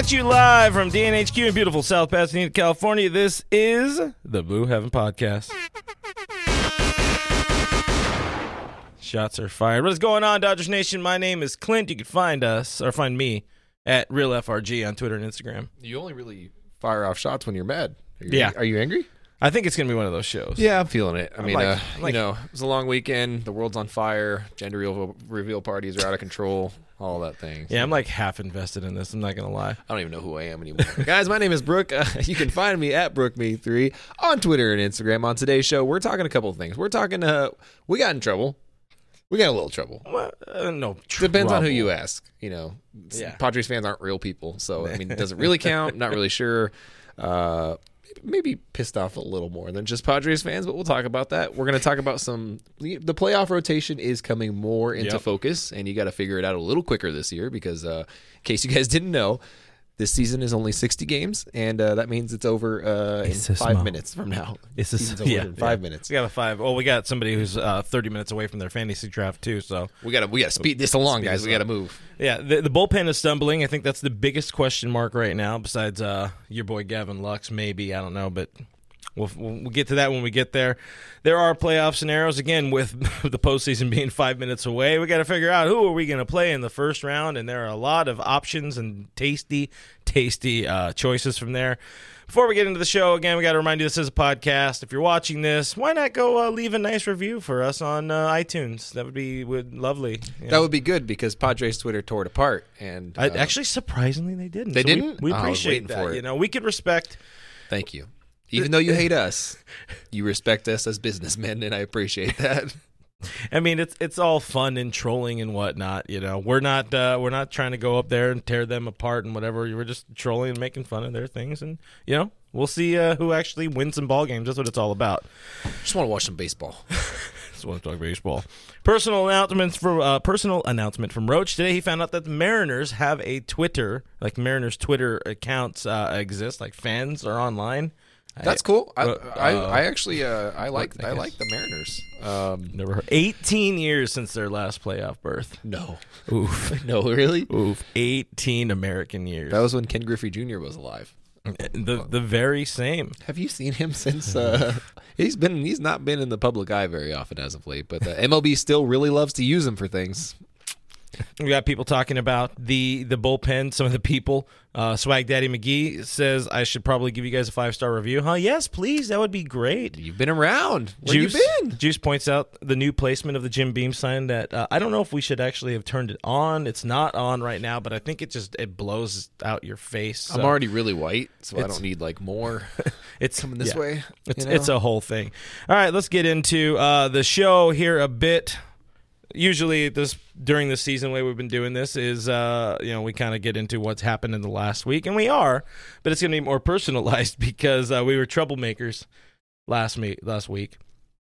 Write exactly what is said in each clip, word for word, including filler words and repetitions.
to you live from D N H Q in beautiful South Pasadena, California. This is the Blue Heaven Podcast. Shots are fired. What is going on, Dodgers Nation? My name is Clint. You can find us, or find me, at Real F R G on Twitter and Instagram. You only really fire off shots when you're mad. Are you, Yeah. Are you angry? I think it's going to be one of those shows. Yeah, I'm feeling it. I I'm mean, like- uh, I'm like- you know, it was a long weekend. The world's on fire. Gender reveal, reveal parties are out of control. All that thing. Yeah, I'm like half invested in this. I'm not going to lie. I don't even know who I am anymore. Guys, my name is Brooke. Uh, you can find me at Brooke Me three on Twitter and Instagram. On today's show, we're talking a couple of things. We're talking, uh, we got in trouble. We got a little trouble. Well, uh, no, Depends on who trouble. you ask. You know, Yeah. Padres fans aren't real people. So, I mean, does it really count? Not really sure. Uh, maybe pissed off a little more than just Padres fans, but we'll talk about that. We're going to talk about some. The playoff rotation is coming more into Yep. focus, and you got to figure it out a little quicker this year because, uh, in case you guys didn't know, this season is only sixty games, and uh, that means it's over uh, in It's a five small- minutes from now. It's a, Season's over yeah, in five yeah. minutes. We got a five. Well, we got somebody who's uh, thirty minutes away from their fantasy draft too. So We got to we got to speed this along, Speed guys. this We got to up. move. yeah, the, the bullpen is stumbling. I think that's the biggest question mark right now. Besides uh, your boy Gavin Lux, maybe I don't know, but we'll we'll get to that when we get there. There are playoff scenarios again with the postseason being five minutes away. We got to figure out who are we going to play in the first round, and there are a lot of options and tasty, tasty uh, choices from there. Before we get into the show, again, we got to remind you this is a podcast. If you're watching this, why not go uh, leave a nice review for us on uh, iTunes? That would be would lovely. You That know? would be good because Padres Twitter tore it apart, and uh, I, actually, surprisingly, they didn't. They So we- didn't? We, Oh, I was appreciate waiting that. for it. You know, we could respect. thank you. Even though you hate us, you respect us as businessmen, and I appreciate that. I mean, it's it's all fun and trolling and whatnot. You know, we're not uh, we're not trying to go up there and tear them apart and whatever. We're just trolling and making fun of their things, and you know, we'll see uh, who actually wins some ball games. That's what it's all about. Just want to watch some baseball. Just want to talk baseball. Personal announcements from uh, personal announcement from Roach today. He found out that the Mariners have a Twitter, like Mariners Twitter accounts uh, exist, like fans are online. That's cool. I, Uh, I, uh, I actually uh, I like I I, guess. like the Mariners. Um, Never heard. eighteen years since their last playoff berth. no, Oof. no, really. Oof. eighteen American years. That was when Ken Griffey Junior was alive. the the very same. Have you seen him since? Uh, he's been he's not been in the public eye very often as of late, but the M L B still really loves to use him for things. We got people talking about the the bullpen. Some of the people. Uh, Swag Daddy McGee says I should probably give you guys a five star review. Huh? Yes, please. That would be great. You've been around. Where Juice, you been? Juice points out the new placement of the Jim Beam sign that uh, I don't know if we should actually have turned it on. It's not on right now, but I think it just it blows out your face. So I'm already really white, so I It's- don't need like more it's coming this yeah. way. It's you know? it's a whole thing. All right, let's get into uh, the show here a bit. Usually, this during the season, the way we've been doing this is, uh, you know, we kind of get into what's happened in the last week, and we are, but it's going to be more personalized because uh, we were troublemakers last me last week.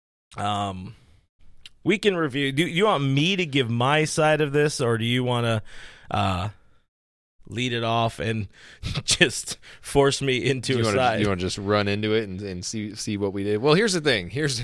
Um, week in review. Do you want me to give my side of this, or do you want to uh, lead it off and just force me into you a wanna, side? You want to just run into it and, and see see what we did? Well, here's the thing. Here's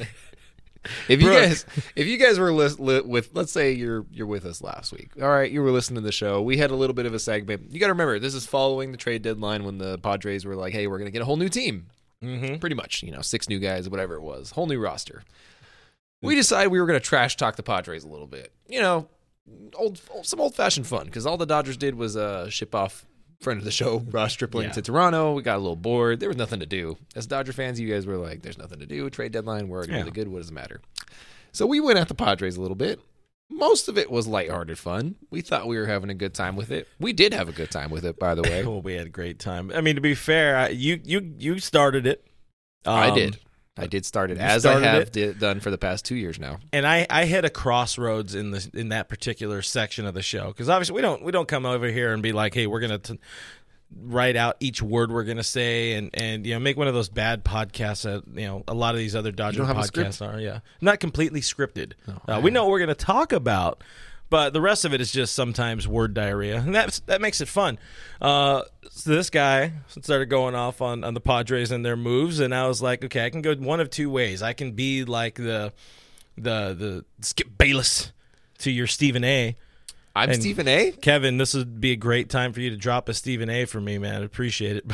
if you Brooke. guys if you guys were lis- li- with let's say you're you're with us last week. All right, you were listening to the show. We had a little bit of a segment. You got to remember this is following the trade deadline when the Padres were like, "Hey, we're going to get a whole new team." Mm-hmm. Pretty much, you know, six new guys, whatever it was, whole new roster. We decided we were going to trash talk the Padres a little bit. You know, old, old some old fashioned fun because all the Dodgers did was uh, ship off friend of the show, Ross Stripling, Yeah. to Toronto. We got a little bored. There was nothing to do. As Dodger fans, you guys were like, "There's nothing to do. Trade deadline. We're already Yeah. really good. What does it matter?" So we went at the Padres a little bit. Most of it was lighthearted fun. We thought we were having a good time with it. We did have a good time with it, by the way. Well, we had a great time. I mean, to be fair, I, you you you started it. I Um, did. I did start it you as started I have it. di- done for the past two years now. and I, I hit a crossroads in the in that particular section of the show because obviously we don't we don't come over here and be like, hey, we're gonna t- write out each word we're gonna say and, and you know make one of those bad podcasts that you know a lot of these other Dodger don't have a podcasts script? are. Yeah, not completely scripted. Oh, uh, we know what we're gonna talk about. But the rest of it is just sometimes word diarrhea, and that's, that makes it fun. Uh, so this guy started going off on, on the Padres and their moves, and I was like, okay, I can go one of two ways. I can be like the the the Skip Bayless to your Stephen A, I'm And Stephen A. Kevin, this would be a great time for you to drop a Stephen A for me, man. I appreciate it.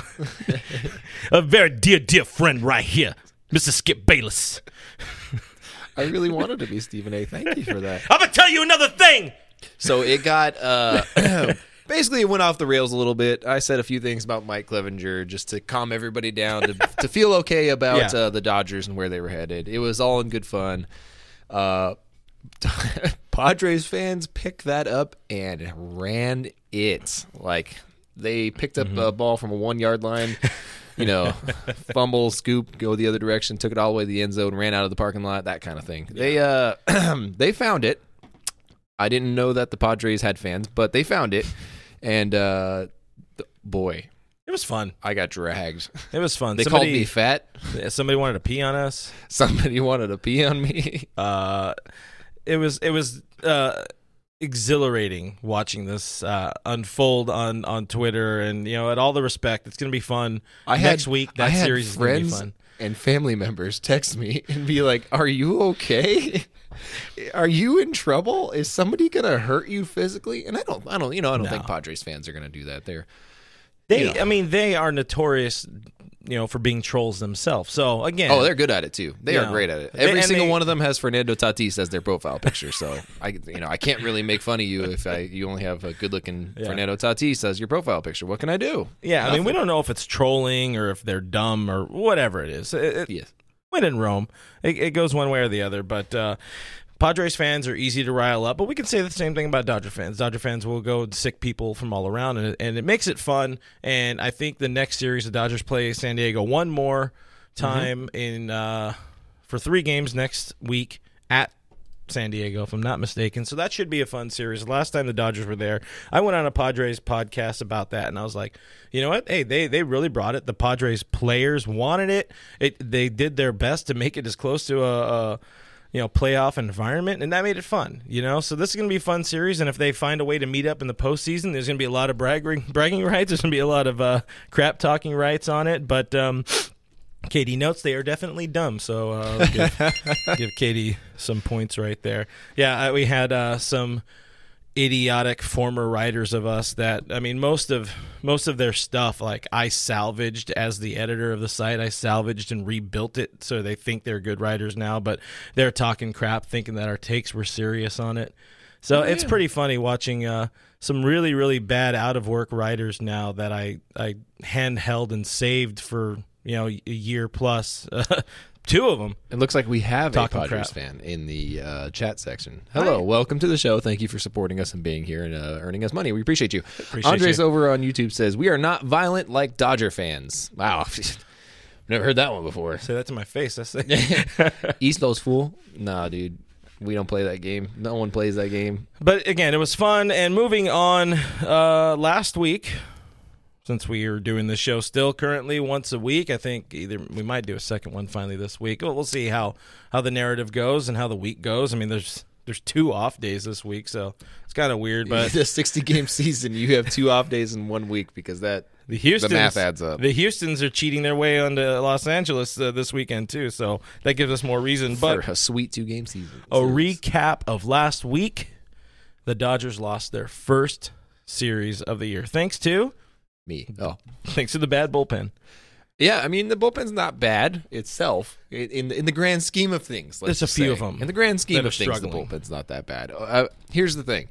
A very dear, dear friend right here, Mister Skip Bayless. I really wanted to be Stephen A. Thank you for that. I'm going to tell you another thing. So it got, uh, basically it went off the rails a little bit. I said a few things about Mike Clevenger just to calm everybody down, to, to feel okay about Yeah. uh, the Dodgers and where they were headed. It was all in good fun. Uh, Padres fans picked that up and ran it. Like, they picked up Mm-hmm. a ball from a one-yard line, you know, fumble, scoop, go the other direction, took it all the way to the end zone, ran out of the parking lot, that kind of thing. They uh, they found it. I didn't know that the Padres had fans, but they found it. And, uh, th- boy, It was fun. I got dragged. It was fun. They somebody, called me fat. Somebody wanted to pee on us. Somebody wanted to pee on me. Uh, it was it was uh, exhilarating watching this uh, unfold on, on Twitter, and you know, at all the respect, it's going to be fun. I had, Next week, that I had series is going to be friends fun. and family members text me and be like, "Are you okay? Are you in trouble? Is somebody gonna hurt you physically?" And I don't, I don't, you know, I don't No. think Padres fans are gonna do that. They're They, you know. I mean, they are notorious, you know, for being trolls themselves. So again, oh, they're good at it too. They You are know, great at it. they- Every and single they- one of them has Fernando Tatis as their profile picture. So I, you know, I can't really make fun of you if I you only have a good-looking Yeah. Fernando Tatis as your profile picture. What can I do? yeah. I mean, we Nothing. don't know if it's trolling or if they're dumb or whatever it is. It, it, Yes. when in Rome, it, it goes one way or the other. But uh, Padres fans are easy to rile up, but we can say the same thing about Dodger fans. Dodger fans will go and sick people from all around, and it, and it makes it fun. And I think the next series the Dodgers play San Diego one more time in uh, for three games next week at San Diego, if I'm not mistaken. So that should be a fun series. The last time the Dodgers were there, I went on a Padres podcast about that, and I was like, you know what? Hey, they they really brought it. The Padres players wanted it. It they did their best to make it as close to a, a you know playoff environment, and that made it fun. You know, so this is going to be a fun series. And if they find a way to meet up in the postseason, there's going to be a lot of bragging bragging rights. There's going to be a lot of uh, crap talking rights on it, but. Um, Katie notes they are definitely dumb, so uh, give, give Katie some points right there. Yeah, I, we had uh, some idiotic former writers of us that, I mean, most of most of their stuff, like I salvaged as the editor of the site. I salvaged and rebuilt it, so they think they're good writers now, but they're talking crap, thinking that our takes were serious on it. So Oh, it's yeah. pretty funny watching uh, some really, really bad out-of-work writers now that I, I handheld and saved for, you know, a year plus. Two of them. It looks like we have Talking a Padres crap. fan in the uh, chat section. Hello, welcome to the show. Thank you for supporting us and being here and uh, earning us money. We appreciate you. Appreciate Andres you. over on YouTube says, "We are not violent like Dodger fans." Wow. Never heard that one before. Say that to my face. That's the East Coast fool? Nah, dude. We don't play that game. No one plays that game. But again, it was fun. And moving on, uh, last week, since we are doing this show still currently once a week, I think either we might do a second one finally this week. We'll, we'll see how, how the narrative goes and how the week goes. I mean, there's there's two off days this week, so it's kind of weird. But the sixty-game season, you have two off days in one week because that the Houston's, the math adds up. The Houstons are cheating their way onto Los Angeles uh, this weekend too, so that gives us more reason. But for a sweet two-game season. a recap of last week, the Dodgers lost their first series of the year, thanks to Me. Oh. thanks to the bad bullpen. Yeah, I mean, the bullpen's not bad itself in in, in the grand scheme of things. Let's There's a just few say. of 'em In the grand scheme that of are things, struggling. the bullpen's not that bad. Uh, here's the thing.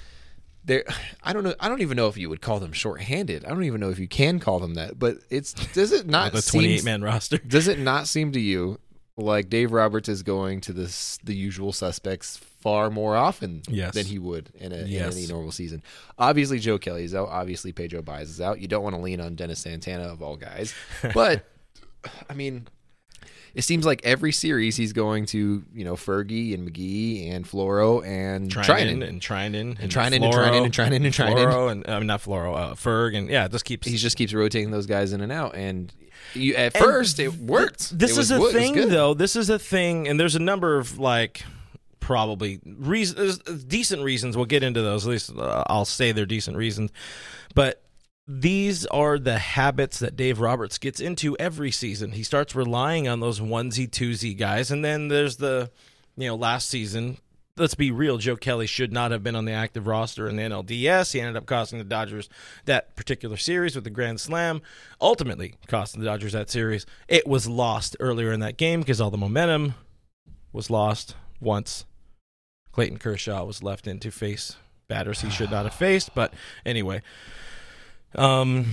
There, I don't know. I don't even know if you would call them shorthanded. I don't even know if you can call them that. But it's does it not The seem twenty-eight man roster. does it not seem to you like Dave Roberts is going to this the usual suspects far more often Yes. than he would in, a, Yes. in any normal season? Obviously, Joe Kelly's out. Obviously, Pedro Baez is out. You don't want to lean on Dennis Santana of all guys. But, I mean, it seems like every series he's going to, you know, Fergie and McGee and Floro and Trinan Trinan. and Trinan and Trinan and Floro, Trinan and Trinan and Trinan. Floro and I mean not Floro, uh, Ferg and yeah, it just keeps. He just keeps rotating those guys in and out. And you, at And first, it worked. This It was is a wo- it was thing, good. though. This is a thing, and there's a number of like probably reasons, decent reasons. We'll get into those. At least uh, I'll say they're decent reasons, but. These are the habits that Dave Roberts gets into every season. He starts relying on those onesie, twosie guys, and then there's the, you know, last season, let's be real, Joe Kelly should not have been on the active roster in the N L D S. He ended up costing the Dodgers that particular series with the Grand Slam, ultimately costing the Dodgers that series. It was lost earlier in that game because all the momentum was lost once Clayton Kershaw was left in to face batters he should not have faced. But anyway, um,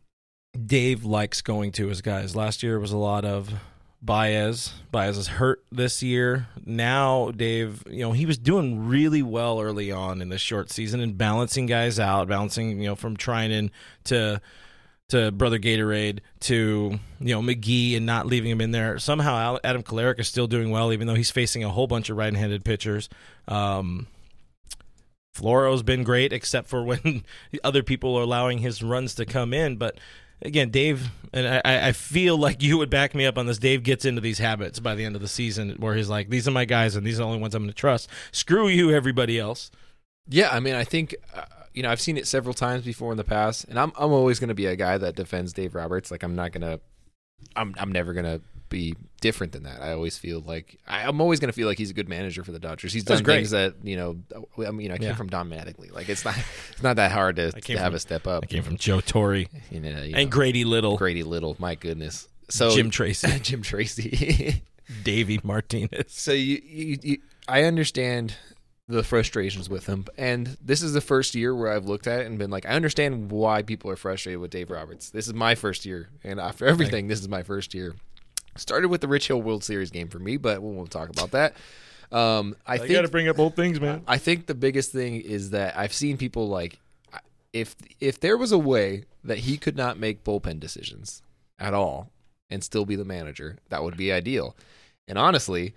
Dave likes going to his guys. Last year was a lot of Baez. Baez is hurt this year. Now, Dave, you know, he was doing really well early on in the short season and balancing guys out, balancing, you know, from Trinan to to Brother Gatorade to, you know, McGee and not leaving him in there. Somehow Adam Kolarek is still doing well, even though he's facing a whole bunch of right-handed pitchers. Um, Floro's been great, except for when other people are allowing his runs to come in. But again, Dave, and I, I feel like you would back me up on this, Dave gets into these habits by the end of the season where he's like, these are my guys and these are the only ones I'm going to trust. Screw you, everybody else. Yeah, I mean, I think, uh, you know, I've seen it several times before in the past, and I'm I'm always going to be a guy that defends Dave Roberts. Like, I'm not going to, I'm I'm never going to be different than that. I always feel like, I, I'm always going to feel like he's a good manager for the Dodgers. He's done things that, you know, I mean, I came Yeah. from Don Mattingly. Like, it's not it's not that hard to, to have from, a step up. I came from Joe Torre you know, you and know, Grady Little. Grady Little, my goodness. So Jim Tracy. Jim Tracy. Davey Martinez. So you, you, you, I understand the frustrations with him, and this is the first year where I've looked at it and been like, I understand why people are frustrated with Dave Roberts. This is my first year, and after everything, this is my first year. Started with the Rich Hill World Series game for me, but we won't talk about that. Um, I I think got to bring up old things, man. I think the biggest thing is that I've seen people like, if if there was a way that he could not make bullpen decisions at all and still be the manager, that would be ideal. And honestly,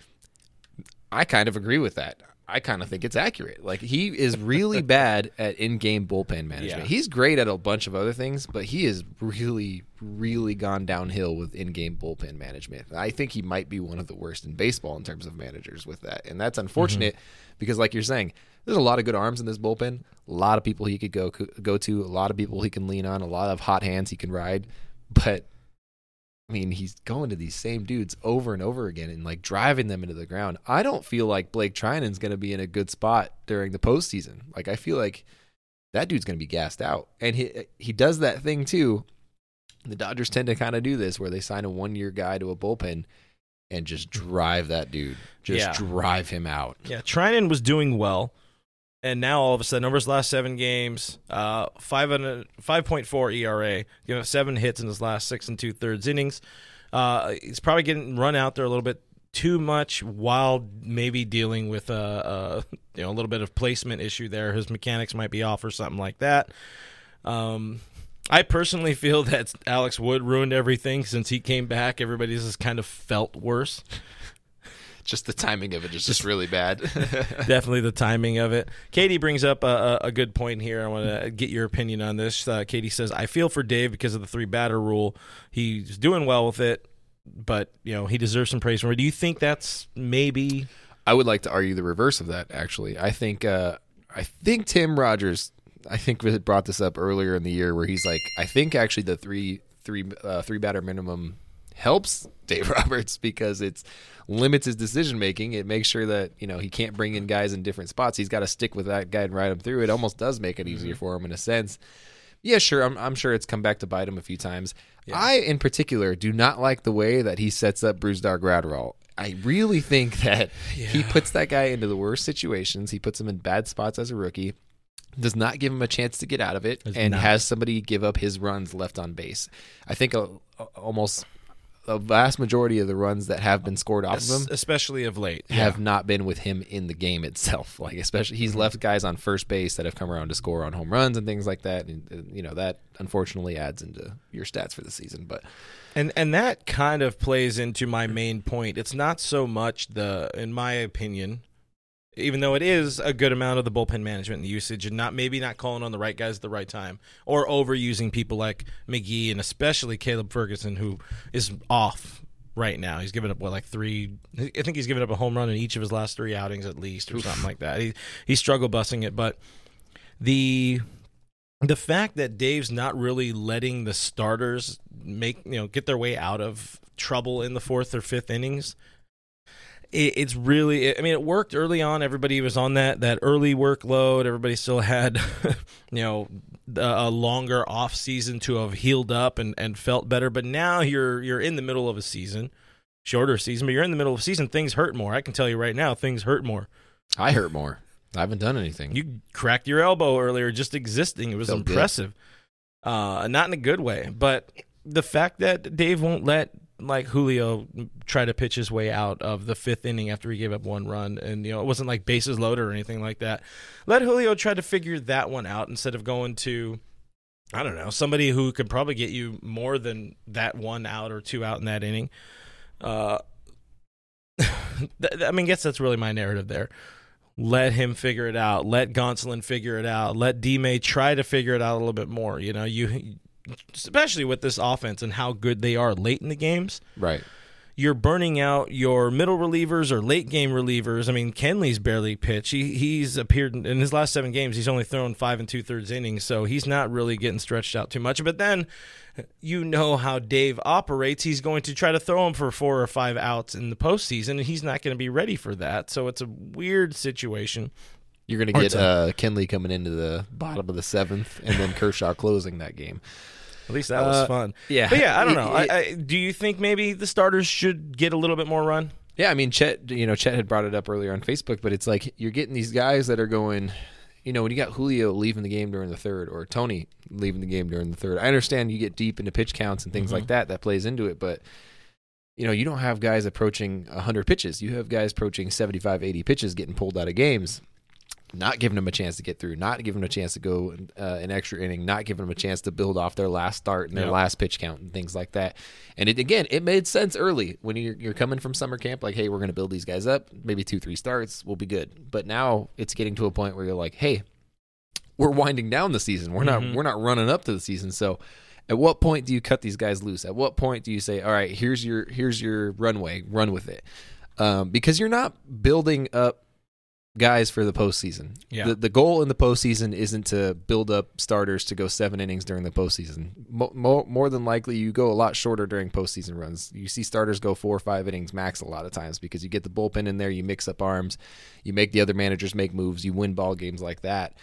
I kind of agree with that. I kind of think it's accurate. Like, he is really bad at in-game bullpen management. Yeah. He's great at a bunch of other things, but he has really, really gone downhill with in-game bullpen management. I think he might be one of the worst in baseball in terms of managers with that. And that's unfortunate mm-hmm. because, like you're saying, there's a lot of good arms in this bullpen, a lot of people he could go go to, a lot of people he can lean on, a lot of hot hands he can ride. But I mean, he's going to these same dudes over and over again and, like, driving them into the ground. I don't feel like Blake Trinan's going to be in a good spot during the postseason. Like, I feel like that dude's going to be gassed out. And he he does that thing, too. The Dodgers tend to kind of do this where they sign a one-year guy to a bullpen and just drive that dude. Just Yeah. drive him out. Yeah, Trinan was doing well, and now all of a sudden, over his last seven games, uh, five and five point four E R A, you know, seven hits in his last six and two thirds innings. Uh, he's probably getting run out there a little bit too much, while maybe dealing with a, a you know a little bit of placement issue there. His mechanics might be off or something like that. Um, I personally feel that Alex Wood ruined everything since he came back. Everybody's just kind of felt worse. Just the timing of it is just really bad. Definitely the timing of it. Katie brings up a, a, a good point here. I want to get your opinion on this. Uh, Katie says, I feel for Dave because of the three batter rule. He's doing well with it, but you know he deserves some praise from it. Do you think that's maybe? I would like to argue the reverse of that. Actually, I think uh, I think Tim Rogers. I think we had brought this up earlier in the year where he's like, I think actually the three three uh, three batter minimum helps Dave Roberts because it's limits his decision making. It makes sure that, you know, he can't bring in guys in different spots. He's got to stick with that guy and ride him through. It almost does make it easier mm-hmm. for him in a sense. Yeah, sure. I'm, I'm sure it's come back to bite him a few times. Yeah. I, in particular, do not like the way that he sets up Brusdar Graterol. I really think that yeah. he puts that guy into the worst situations. He puts him in bad spots as a rookie. Does not give him a chance to get out of it, Does and not. has somebody give up his runs left on base. I think a, a, almost a vast majority of the runs that have been scored off of him, especially of late, have yeah. not been with him in the game itself. Like, especially he's left guys on first base that have come around to score on home runs and things like that. And you know that unfortunately adds into your stats for the season. But and and that kind of plays into my main point. It's not so much the, in my opinion, even though it is a good amount of the bullpen management and the usage, and not maybe not calling on the right guys at the right time, or overusing people like McGee and especially Caleb Ferguson, who is off right now. He's given up what like three. I think he's given up a home run in each of his last three outings at least, or Oof. something like that. He he's struggle busing it, but the the fact that Dave's not really letting the starters make you know get their way out of trouble in the fourth or fifth innings. it, it's really. I mean, it worked early on. Everybody was on that that early workload. Everybody still had, you know, a longer off season to have healed up and, and felt better. But now you're you're in the middle of a season, shorter season, but you're in the middle of a season. Things hurt more. I can tell you right now, things hurt more. I hurt more. I haven't done anything. You cracked your elbow earlier just existing. It was Felt impressive. Uh, not in a good way. But the fact that Dave won't let like Julio try to pitch his way out of the fifth inning after he gave up one run, and you know it wasn't like bases loaded or anything like that. Let Julio try to figure that one out instead of going to, I don't know, somebody who could probably get you more than that one out or two out in that inning. Uh, I mean, I guess that's really my narrative there. Let him figure it out. Let Gonsolin figure it out. Let D-May try to figure it out a little bit more. You know, you especially with this offense and how good they are late in the games. Right. You're burning out your middle relievers or late game relievers. I mean, Kenley's barely pitched. He he's appeared in his last seven games. He's only thrown five and two thirds innings, so he's not really getting stretched out too much. But then, you know how Dave operates. He's going to try to throw him for four or five outs in the postseason, and he's not going to be ready for that. So it's a weird situation. You're going to get uh, Kenley coming into the bottom of the seventh, and then Kershaw closing that game. At least that was uh, fun. Yeah. But yeah, I don't know. It, it, I, I, do you think maybe the starters should get a little bit more run? Yeah, I mean, Chet, you know, Chet had brought it up earlier on Facebook, but it's like you're getting these guys that are going, you know, when you got Julio leaving the game during the third or Tony leaving the game during the third, I understand you get deep into pitch counts and things Mm-hmm. like that. That plays into it, but, you know, you don't have guys approaching one hundred pitches. You have guys approaching seventy-five, eighty pitches getting pulled out of games. Not giving them a chance to get through, not giving them a chance to go uh, an extra inning, not giving them a chance to build off their last start and their Yep. last pitch count and things like that. And it again, it made sense early when you're, you're coming from summer camp, like, hey, we're going to build these guys up, maybe two, three starts, we'll be good. But now it's getting to a point where you're like, hey, we're winding down the season. We're not Mhm. we're not running up to the season. So at what point do you cut these guys loose? At what point do you say, all right, here's your here's your runway, run with it? Um, because you're not building up guys for the postseason. Yeah. The, the goal in the postseason isn't to build up starters to go seven innings during the postseason. Mo- mo- more than likely, you go a lot shorter during postseason runs. You see starters go four or five innings max a lot of times because you get the bullpen in there, you mix up arms, you make the other managers make moves, you win ball games like that.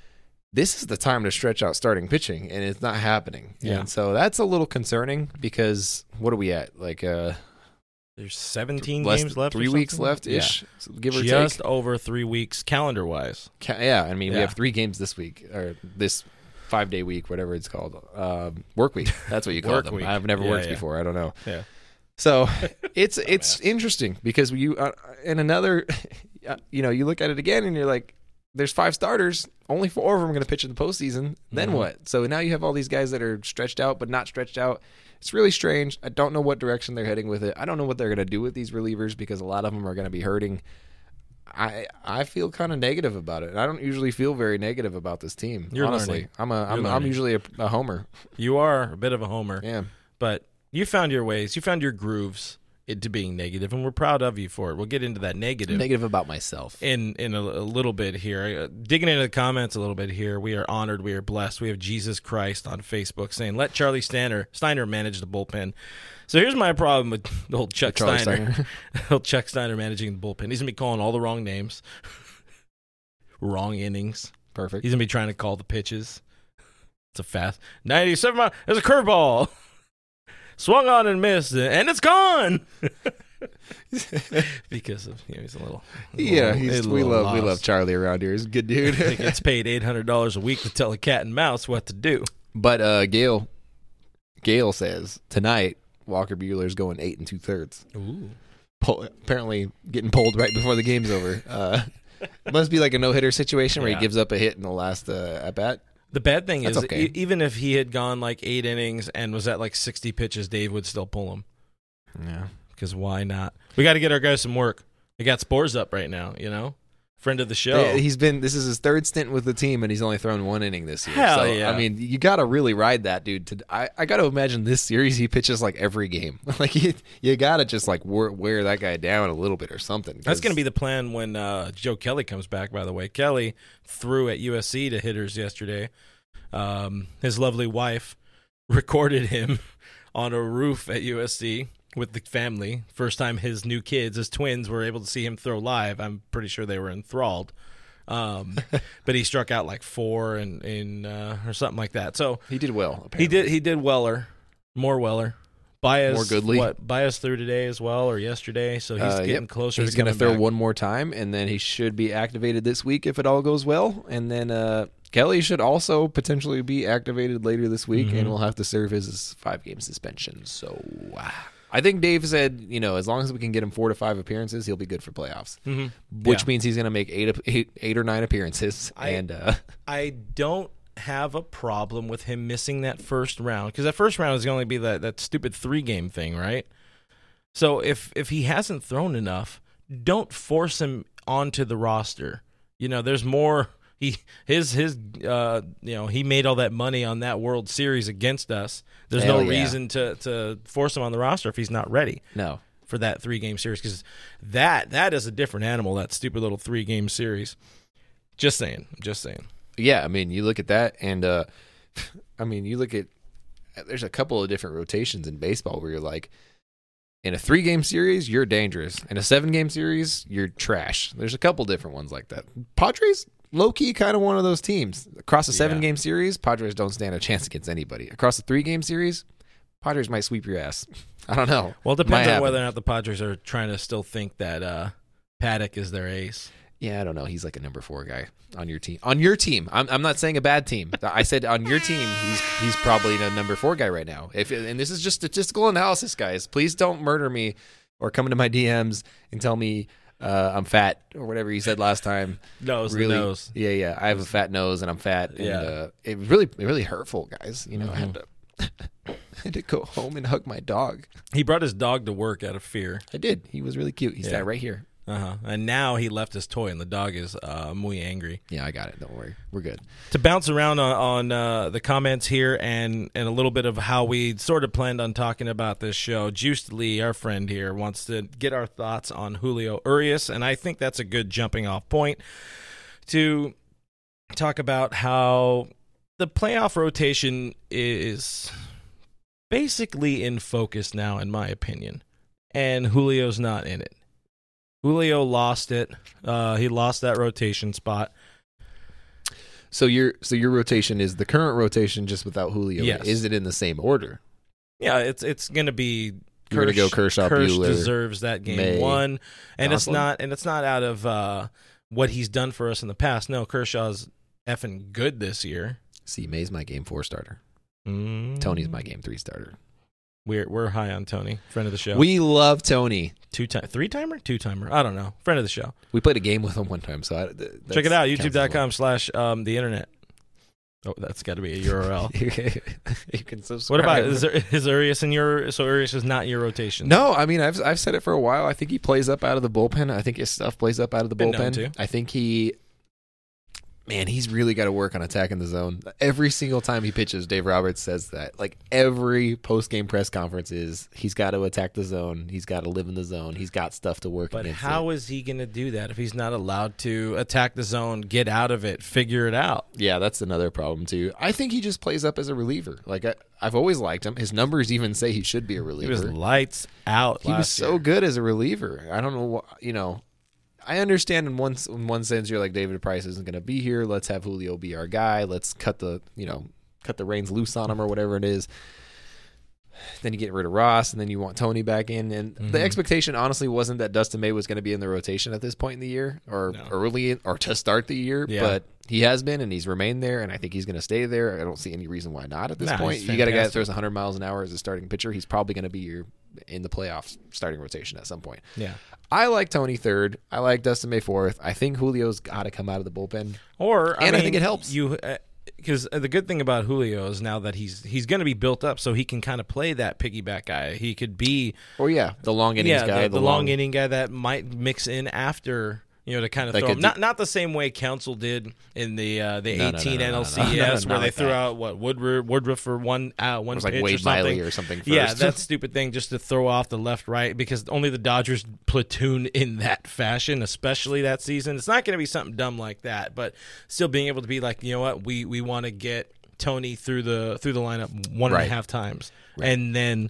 This is the time to stretch out starting pitching, and it's not happening. Yeah. And so that's a little concerning because what are we at? Like, uh, There's seventeen less games than left. or three weeks something? left ish, Yeah. so give or Just take. over three weeks calendar wise. Ca- Yeah, I mean, we Yeah. have three games this week, or this five-day week, whatever it's called. Um, work week. That's what you call Work them. week. I've never Yeah, worked yeah. before. I don't know. Yeah. So it's it's interesting because you uh, and another, you know, you look at it again and you're like, there's five starters. Only four of them are going to pitch in the postseason. Then Mhm. what? So now you have all these guys that are stretched out but not stretched out. It's really strange. I don't know what direction they're heading with it. I don't know what they're going to do with these relievers because a lot of them are going to be hurting. I I feel kind of negative about it. I don't usually feel very negative about this team. You're honestly, learning. I'm a I'm, You're I'm learning. usually a, a homer. You are a bit of a homer, Yeah. but you found your ways. You found your grooves into being negative, and we're proud of you for it. We'll get into that negative Negative about myself. in in a, a little bit here. Uh, digging into the comments a little bit here, we are honored, we are blessed. We have Jesus Christ on Facebook saying, "Let Charlie Steiner Steiner manage the bullpen." So here's my problem with the old Chuck Charlie Steiner, Steiner. old Chuck Steiner managing the bullpen. He's gonna be calling all the wrong names, wrong innings. Perfect. He's gonna be trying to call the pitches. It's a fast ninety-seven mile. There's a curveball. Swung on and missed, and it's gone. Because of you know, he's a little. a Yeah, little- he's, a we little love we lost. love Charlie around here. He's a good dude. He gets paid eight hundred dollars a week to tell a cat and mouse what to do. But uh, Gail, Gail says tonight Walker Buehler's going eight and two thirds. Ooh. Pull, apparently getting pulled right before the game's over. Uh, it must be like a no hitter situation where Yeah. he gives up a hit in the last uh, at bat. The bad thing That's is, okay. e- even if he had gone like eight innings and was at like sixty pitches, Dave would still pull him. Yeah, Because why not? We got to get our guys some work. They got Spores up right now, you know? Friend of the show. he's been. This is his third stint with the team, and he's only thrown one inning this year. Hell so, yeah. I mean, you got to really ride that dude. To I, I got to imagine this series he pitches like every game. Like you, you got to just like wear, wear that guy down a little bit or something. That's going to be the plan when uh, Joe Kelly comes back, by the way. Kelly threw at U S C to hitters yesterday. Um, his lovely wife recorded him on a roof at U S C with the family. First time his new kids, his twins, were able to see him throw live. I'm pretty sure they were enthralled. Um, but he struck out like four and in uh, or something like that. So he did well. Apparently. He did. He did weller, more weller. Baez, more goodly. What Baez threw today as well, or yesterday. So he's uh, getting yep. closer. He's to going to throw back. one more time, and then he should be activated this week if it all goes well. And then uh, Kelly should also potentially be activated later this week, mm-hmm. and will have to serve his five game suspension. So. Uh, I think Dave said, you know, as long as we can get him four to five appearances, he'll be good for playoffs. Mm-hmm. Which yeah. means he's going to make eight, eight, eight or nine appearances. I, and uh, I don't have a problem with him missing that first round because that first round is going to only be that, that stupid three game thing, right? So if if he hasn't thrown enough, don't force him onto the roster. You know, there's more. He his his uh you know he made all that money on that World Series against us. There's Hell no yeah. reason to, to force him on the roster if he's not ready. No, for that three game series because that that is a different animal. That stupid little three game series. Just saying, just saying. Yeah, I mean, you look at that, and uh, I mean, you look at there's a couple of different rotations in baseball where you're like, in a three game series, you're dangerous. In a seven game series, you're trash. There's a couple different ones like that. Padres. Low-key kind of one of those teams. Across a seven-game yeah. series, Padres don't stand a chance against anybody. Across a three-game series, Padres might sweep your ass. I don't know. Well, it depends on whether or not the Padres are trying to still think that uh, Paddock is their ace. Yeah, I don't know. He's like a number four guy on your team. On your team. I'm, I'm not saying a bad team. I said on your team, he's he's probably a number four guy right now. If And this is just statistical analysis, guys. Please don't murder me or come into my D Ms and tell me Uh, I'm fat or whatever you said last time. Nose, really, nose. Yeah, yeah. I have a fat nose and I'm fat. And, yeah. uh, it was really, really hurtful, guys. You know, mm-hmm. I had to, I had to go home and hug my dog. He brought his dog to work out of fear. I did. He was really cute. He yeah. sat right here. Uh huh. And now he left his toy, and the dog is uh, muy angry. Yeah, I got it. Don't worry, we're good. To bounce around on, on uh, the comments here, and and a little bit of how we sort of planned on talking about this show. Juiced Lee, our friend here, wants to get our thoughts on Julio Urias, and I think that's a good jumping off point to talk about how the playoff rotation is basically in focus now, in my opinion, and Julio's not in it. Julio lost it. Uh, he lost that rotation spot. So your so your rotation is the current rotation just without Julio. Yes. Is it in the same order? Yeah, it's it's going to be. You're going to go Kershaw, Kirsch Buehler, deserves that game May, one, and Gonsolin? it's not and it's not out of uh, what he's done for us in the past. No, Kershaw's effing good this year. See, May's my game four starter. Mm. Tony's my game three starter. We're we're high on Tony, friend of the show. We love Tony. Two time, three timer, two timer. I don't know. Friend of the show. We played a game with him one time, so I, check it out. YouTube dot com slash um the internet. Oh, that's got to be a U R L. You can subscribe. What about is, there, is Urias in your? So Urias is not your rotation. No, I mean I've I've said it for a while. I think he plays up out of the bullpen. I think his stuff plays up out of the Been known bullpen. to. I think he. Man, he's really got to work on attacking the zone. Every single time he pitches, Dave Roberts says that. Like every post-game press conference is, he's got to attack the zone. He's got to live in the zone. He's got stuff to work But against how it. is he going to do that if he's not allowed to attack the zone, get out of it, figure it out? Yeah, that's another problem too. I think he just plays up as a reliever. Like I, I've always liked him. His numbers even say he should be a reliever. He was lights out. He was last so year. good as a reliever. I don't know what, you know. I understand in one in one sense you're like, David Price isn't going to be here. Let's have Julio be our guy. Let's cut the you know cut the reins loose on him or whatever it is. Then you get rid of Ross, and then you want Tony back in. And mm-hmm. the expectation honestly wasn't that Dustin May was going to be in the rotation at this point in the year or No. early in, or to start the year. Yeah. But he has been, and he's remained there, and I think he's going to stay there. I don't see any reason why not at this Nah, point. he's You got a guy that fantastic. throws one hundred miles an hour as a starting pitcher. He's probably going to be your in the playoffs starting rotation at some point. Yeah. I like Tony third. I like Dustin May fourth. I think Julio's got to come out of the bullpen. Or I And I mean, think it helps. you because uh, the good thing about Julio is now that he's he's going to be built up, so he can kind of play that piggyback guy. He could be Oh yeah, the long innings yeah guy, the, the, the long, inning guy that might mix in after. You know, to kind of Like throw a him. d- Not not the same way Council did in the uh, the No, no, no, eighteen no, no, no, N L C S no, no, no, where not they like threw that. out what Woodruff, Woodruff for one uh, one It was like pitch or Wade something. Miley or something first. Yeah, that stupid thing just to throw off the left right because only the Dodgers platoon in that fashion, especially that season. It's not going to be something dumb like that, but still being able to be like, you know what, we we want to get Tony through the through the lineup one Right. and a half times, Right. and then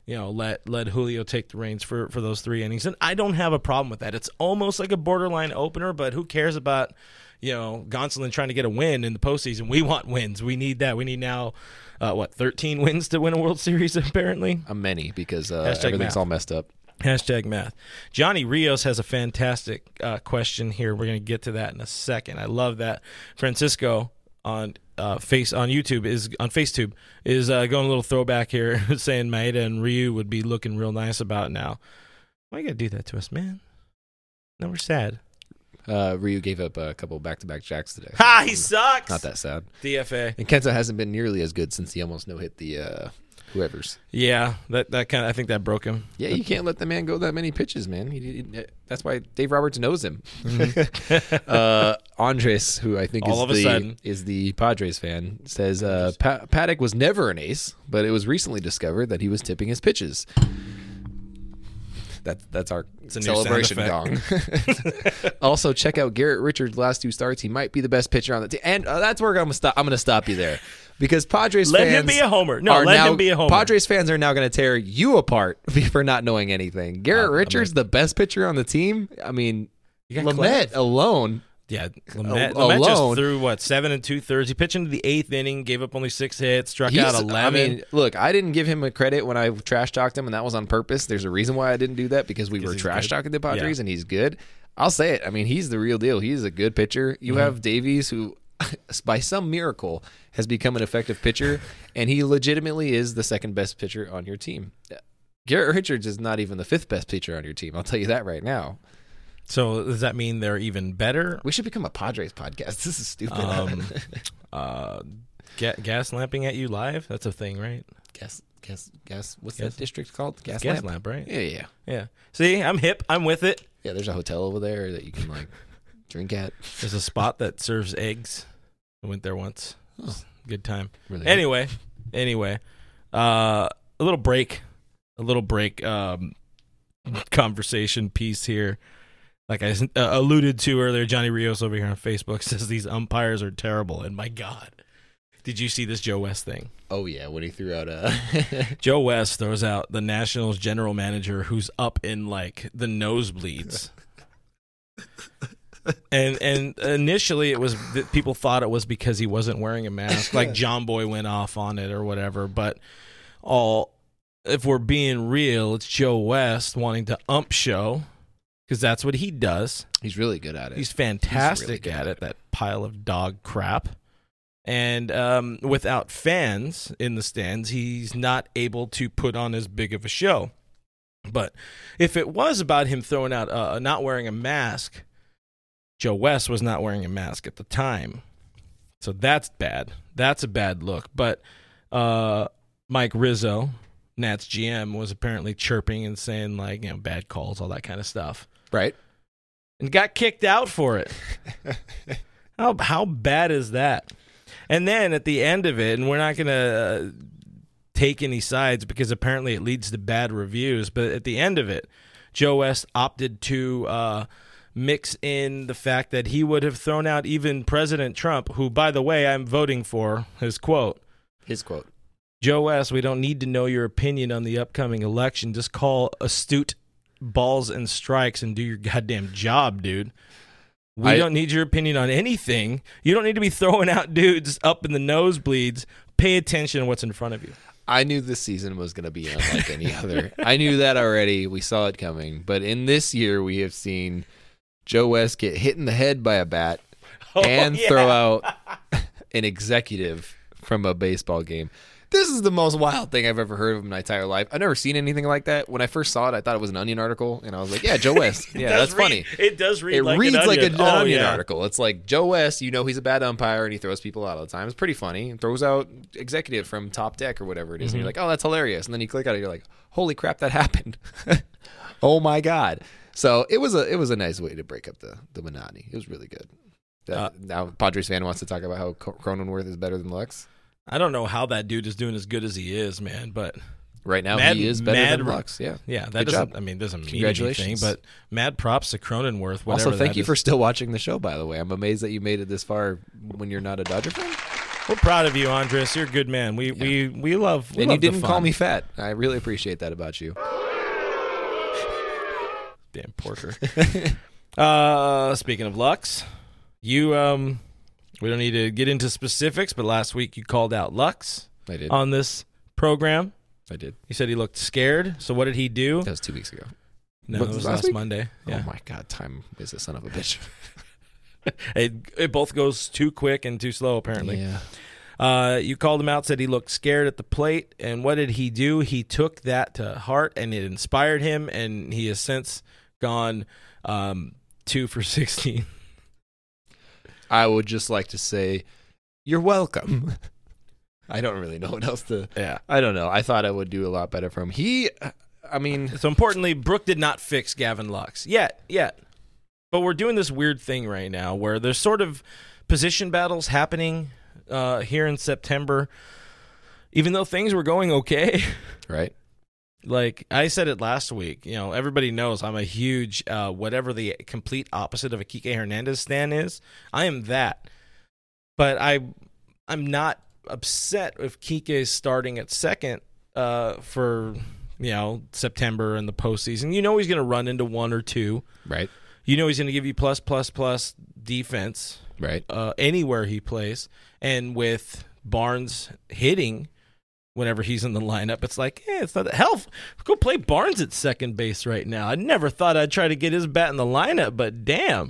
you know, let let Julio take the reins for, for those three innings. And I don't have a problem with that. It's almost like a borderline opener, but who cares about, you know, Gonsolin trying to get a win in the postseason? We want wins. We need that. We need now, uh, what, thirteen wins to win a World Series, apparently? Uh, many, because uh, Hashtag everything's math. all messed up. Hashtag math. Johnny Rios has a fantastic uh, question here. We're going to get to that in a second. I love that. Francisco on uh, face on YouTube is on FaceTube is uh, going a little throwback here, saying Maeda and Ryu would be looking real nice about now. Why you got to do that to us, man? No, we're sad. Uh, Ryu gave up a couple back-to-back jacks today. Ha! He sucks. Not that sad. D F A. And Kenta hasn't been nearly as good since he almost no-hit the uh, whoever's. Yeah, that that kind of I think that broke him. Yeah, you can't let the man go that many pitches, man. He, he, that's why Dave Roberts knows him. Mm-hmm. uh, Andres, who I think All is of a the sudden. is the Padres fan, says uh, pa- Paddock was never an ace, but it was recently discovered that he was tipping his pitches. That, that's our a new celebration sound gong. Also, check out Garrett Richards' last two starts. He might be the best pitcher on the team, and uh, that's where I'm going to stop. I'm going to stop you there because Padres Let fans him be a homer. No, are let now, him be a homer. Padres fans are now going to tear you apart for not knowing anything. Garrett Uh, Richards, the best pitcher on the team. I mean, You got Lamet Clev. alone. Yeah, Lamet, Al- Lamet just alone. threw, what, seven and two-thirds. He pitched into the eighth inning, gave up only six hits, struck He's- out eleven. I mean, look, I didn't give him a credit when I trash talked him, and that was on purpose. There's a reason why I didn't do that because we were he's trash good. talking the Padres, Yeah. and he's good. I'll say it. I mean, he's the real deal. He's a good pitcher. You Mm-hmm. have Davies, who, by some miracle, has become an effective pitcher, and he legitimately is the second best pitcher on your team. Garrett Richards is not even the fifth best pitcher on your team. I'll tell you that right now. So does that mean they're even better? We should become a Padres podcast. This is stupid. Um, uh, ga- gas lamping at you live? That's a thing, right? gas, gas, gas. What's Gas- that district called? Gas, Gas lamp. lamp, right? Yeah, yeah, yeah. Yeah. See, I'm hip. I'm with it. Yeah, there's a hotel over there that you can like drink at. There's a spot that serves eggs. I went there once. It was a good time. Really? Anyway, anyway, uh, a little break, a little break um, conversation piece here. Like I uh, alluded to earlier, Johnny Rios over here on Facebook says these umpires are terrible. And my God, did you see this Joe West thing? Oh yeah, when he threw out a Joe West throws out the Nationals general manager who's up in like the nosebleeds. and and initially it was that people thought it was because he wasn't wearing a mask, like John Boy went off on it or whatever. But all if we're being real, it's Joe West wanting to ump show because that's what he does. He's really good at it. He's fantastic really good at at it. it. That pile of dog crap. And um, without fans in the stands, he's not able to put on as big of a show. But if it was about him throwing out, uh, not wearing a mask, Joe West was not wearing a mask at the time. So that's bad. That's a bad look. But uh, Mike Rizzo, Nats G M, was apparently chirping and saying, like, you know, bad calls, all that kind of stuff. right. And got kicked out for it. How how bad is that? And then at the end of it, and we're not going to uh, take any sides because apparently it leads to bad reviews, but at the end of it, Joe West opted to uh, mix in the fact that he would have thrown out even President Trump, who, by the way, I'm voting for, his quote. His quote. Joe West, we don't need to know your opinion on the upcoming election. Just call astute balls and strikes and do your goddamn job, dude. We I- don't need your opinion on anything. You don't need to be throwing out dudes up in the nosebleeds. Pay attention to what's in front of you. I knew this season was going to be unlike any other. I knew that already. We saw it coming. But in this year, we have seen Joe West get hit in the head by a bat and Oh, yeah. throw out an executive from a baseball game. This is the most wild thing I've ever heard of in my entire life. I've never seen anything like that. When I first saw it, I thought it was an Onion article, and I was like, yeah, Joe West. It Yeah, does that's read- funny. It does read It like reads an like onion. an Oh, Onion yeah. article. It's like Joe West, you know he's a bad umpire, and he throws people out all the time. It's pretty funny. He throws out executive from Top Deck or whatever it is, and you're like, oh, that's hilarious. And then you click on it, you're like, holy crap, that happened. Oh, my God. So it was a it was a nice way to break up the, the monotony. It was really good. That, Uh, now, Padres fan wants to talk about how Co- Cronenworth is better than Lux. I don't know how that dude is doing as good as he is, man, but Right now, Mad- he is better mad than re- Lux. Yeah. yeah, that Good doesn't, job. I mean, doesn't mean anything, Congratulations. but mad props to Cronenworth, whatever Also, thank that you is. for still watching the show, by the way. I'm amazed that you made it this far when you're not a Dodger fan. We're proud of you, Andres. You're a good man. We yeah. we we love. We and love you didn't call me fat. I really appreciate that about you. Damn Porker. uh, speaking of Lux, you um, we don't need to get into specifics, but last week you called out Lux. I did on this program. I did. You said he looked scared. So what did he do? That was two weeks ago. No, it was last, last Monday. Yeah. Oh my God, time is a son of a bitch. it it both goes too quick and too slow, apparently. Yeah. Uh, you called him out, said he looked scared at the plate, and what did he do? He took that to heart, and it inspired him, and he has since gone um, two for sixteen. I would just like to say, you're welcome. I don't really know what else to. Yeah, I don't know. I thought I would do a lot better from him. He, I mean, so importantly, Brooke did not fix Gavin Lux yet, yet. But we're doing this weird thing right now where there's sort of position battles happening uh, here in September, even though things were going okay. Right. Like I said it last week, you know, everybody knows I'm a huge, uh, whatever the complete opposite of a Kike Hernandez stan is, I am that. But I, I'm not upset if Kike is starting at second uh, for, you know, September and the postseason. You know he's going to run into one or two. Right. You know he's going to give you plus, plus, plus defense. Right. Uh, anywhere he plays. And with Barnes hitting whenever he's in the lineup, it's like, hey, it's not that. Hell, go play Barnes at second base right now. I never thought I'd try to get his bat in the lineup, but damn.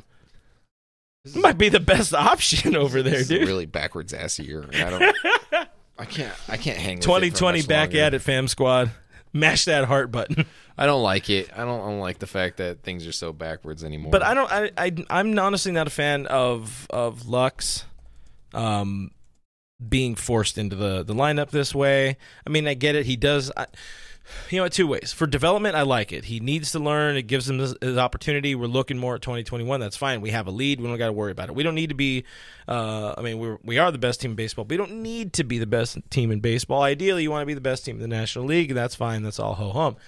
This might be the best option over there, this dude. Is a really backwards ass year. I don't. I can't. I can't hang. twenty twenty back longer. at it, fam squad. Mash that heart button. I don't like it. I don't, I don't like the fact that things are so backwards anymore. But I don't. I, I I'm honestly not a fan of of Lux, um, being forced into the the lineup this way. I mean, I get it. He does. I, You know, two ways. For development, I like it. He needs to learn. It gives him his, his opportunity. We're looking more at twenty twenty-one. That's fine. We have a lead. We don't got to worry about it. We don't need to be uh, – I mean, we're, we are the best team in baseball. But we don't need to be the best team in baseball. Ideally, you want to be the best team in the National League. That's fine. That's all ho-hum.